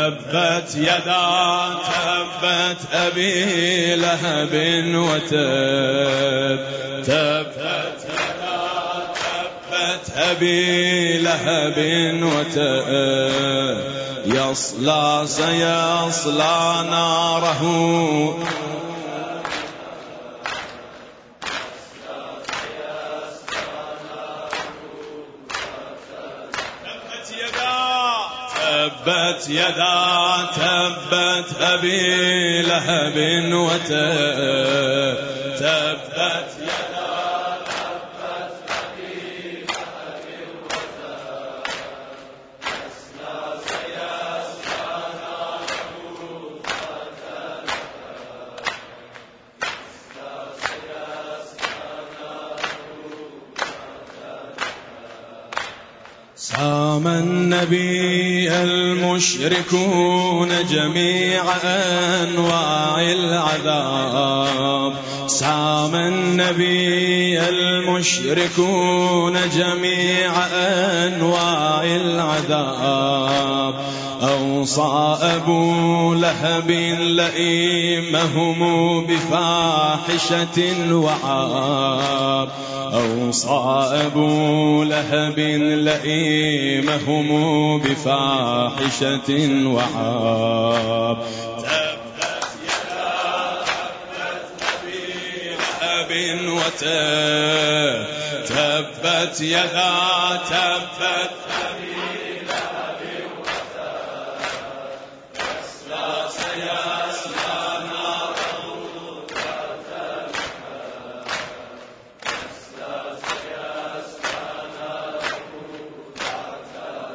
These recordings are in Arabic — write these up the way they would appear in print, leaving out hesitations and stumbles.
تبت يدا تبت أبي لهب وتب تبت يدا تبت أبي لهب وتب يصلى سيصلى ناره تبت يدا تبت أبي لهب وتب تبت يدا تبت أبي لهب وتب يصلى سيصلى ناره فتب يصلى سيصلى ناره فتب سام النبي المشركون جميع أنواع العذاب سام النبي المشركون جميع أنواع العذاب أوصى أبو لهب لئيمهم بفاحشة وعاب أوصى أبو لهب لئيمهم بفاحشة وعاب تبت يدا تبت أبي لهب وتب تبت يدا تبت أبي لهب وتب يصلى سيصلى ناره فتب يصلى سيصلى ناره فتب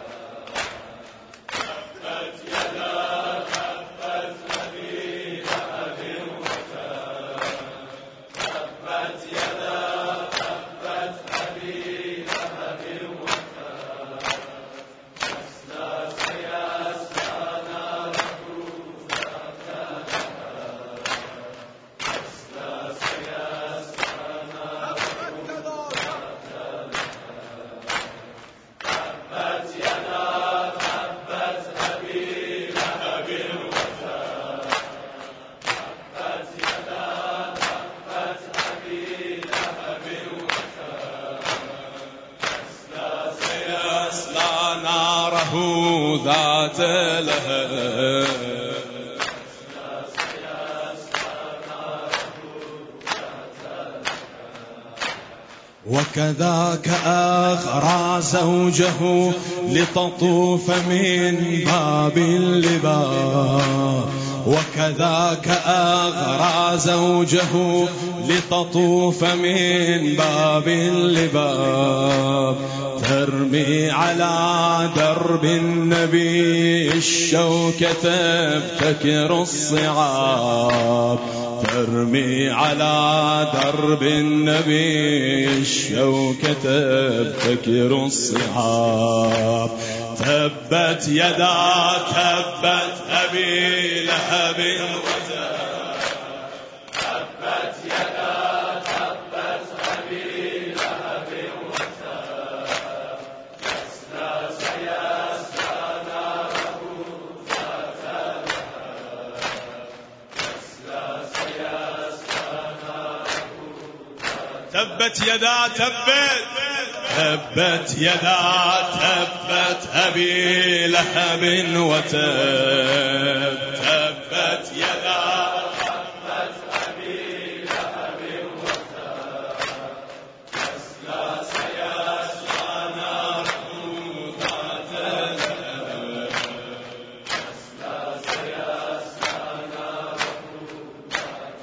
تبت يدا تبت أبي لهب وتب تبت يدا تبت أبي لهب وتب يصلى سيصلى ناره فتب يصلى سيصلى ناره فتب تبت يدا تبت أبي لهب وتب تبت يدا تبت أبي لهب وتب يصلى سيصلى ناره ذات لهب وكذاك أغرى زوجه لتطوف من باب اللباب وكذاك أغرى زوجه لتطوف من باب اللباب ترمي على درب النبي الشوكة تبتكر الصعاب ترمي على درب النبي الشوكة تبتكر الصعاب تبت يدا تبت أبي لهب وتب تبت يدا تبت أبي لهب وتب يصلى سيصلى ناره فتب يصلى سيصلى ناره تبت يدا تبت يدا تبت أبي لهب وتب تبت يدا تبت أبي لهب وتب يصلى سيصلى ناره ذات لهب يصلى سيصلى ناره ذات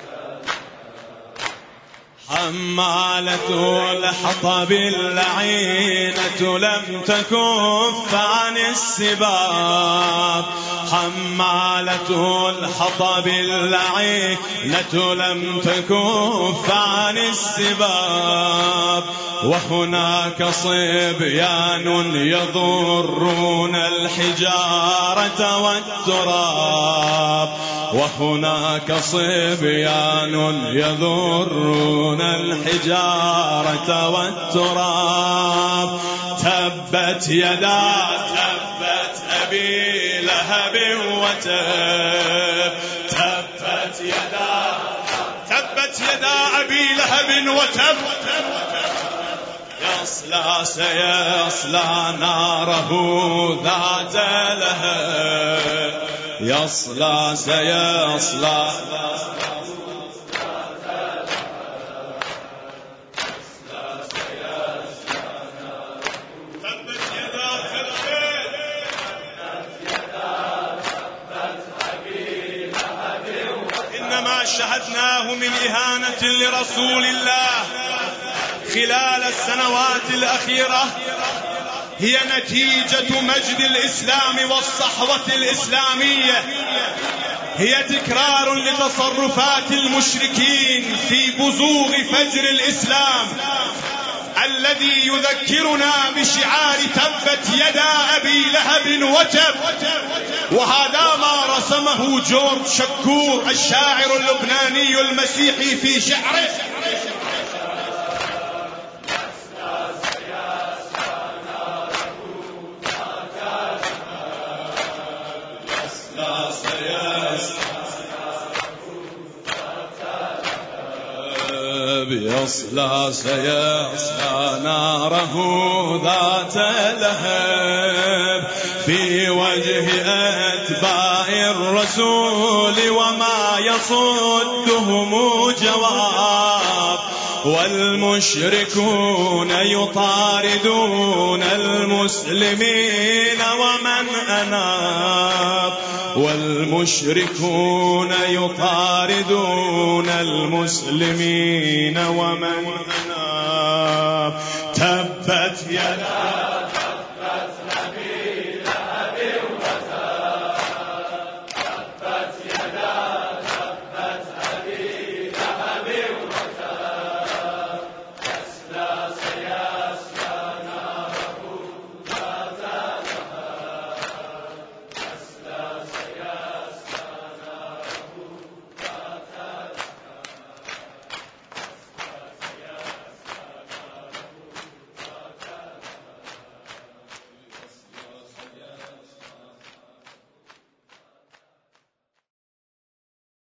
لهب حمالة الحطب اللعينة لم تكف عن السباب حمالة الحطب اللعينة لم تكف عن السباب وهناك صبيان يضرون الحجارة والتراب وهناك صبيان يضرون الحجارة والتراب تبت يدا تبت أبي لهب لهب وتب. تبت يدا أبي لهب وتب. سيصلى ناره ذات لهب. سيصلى شهدناه من إهانة لرسول الله خلال السنوات الأخيرة هي نتيجة مجد الإسلام والصحوة الإسلامية، هي تكرار لتصرفات المشركين في بزوغ فجر الإسلام الذي يذكرنا بشعار تبت يدا أبي لهب وتب. وهذا ما رسمه جورج شكور الشاعر اللبناني المسيحي في شعره. سيصلى ناره ذات لهب في وجه أتباع الرسول وما يصدهم جواب. والمشركون يطاردون المسلمين ومن أناب. والمشركون يطاردون المسلمين ومن أناب. تبت يدا